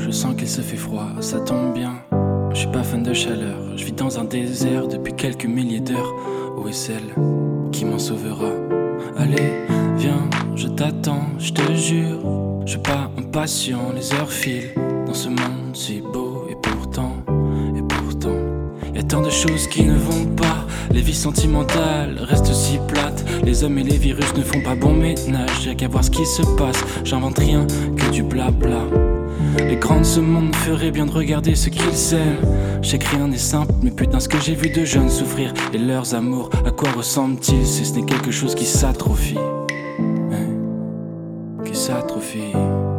je sens qu'il se fait froid, ça tombe bien. Je suis pas fan de chaleur, je vis dans un désert depuis quelques milliers d'heures. Où est celle qui m'en sauvera? Allez, viens, je t'attends, je te jure. Je suis pas impatient, les heures filent dans ce monde si beau et pourtant, y a tant de choses qui ne vont pas. Les vies sentimentales restent si plates. Les hommes et les virus ne font pas bon ménage. Y'a qu'à voir ce qui se passe, j'invente rien que du blabla. Les grands de ce monde feraient bien de regarder ce qu'ils aiment. Je sais que rien n'est simple, mais putain ce que j'ai vu de jeunes souffrir. Et leurs amours, à quoi ressemblent-ils si ce n'est quelque chose qui s'atrophie, qui s'atrophie.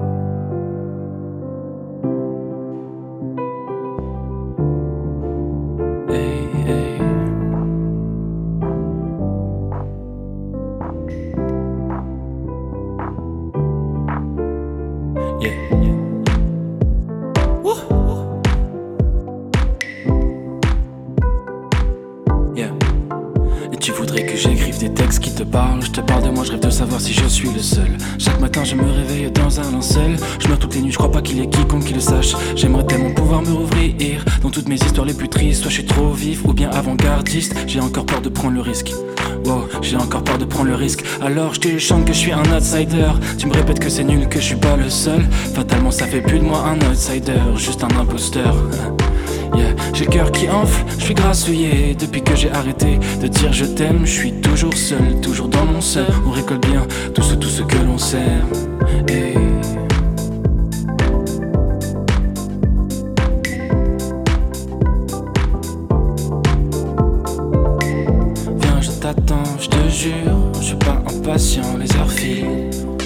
Et tu voudrais que j'écrive des textes qui te parlent. Je te parle de moi, je rêve de savoir si je suis le seul. Chaque matin je me réveille dans un linceul. Je meurs toutes les nuits, je crois pas qu'il y ait quiconque qui le sache. J'aimerais tellement pouvoir me rouvrir dans toutes mes histoires les plus tristes. Soit je suis trop vif ou bien avant-gardiste. J'ai encore peur de prendre le risque. Wow, j'ai encore peur de prendre le risque. Alors je te chante que je suis un outsider. Tu me répètes que c'est nul, que je suis pas le seul. Fatalement ça fait plus de moi un outsider, juste un imposteur. Yeah. J'ai le cœur qui enfle, je suis grassouillé. Depuis que j'ai arrêté de dire je t'aime, je suis toujours seul, toujours dans mon seul. On récolte bien tout ce que l'on sème. Hey. Viens, je t'attends, je te jure. Je suis pas impatient, les heures filent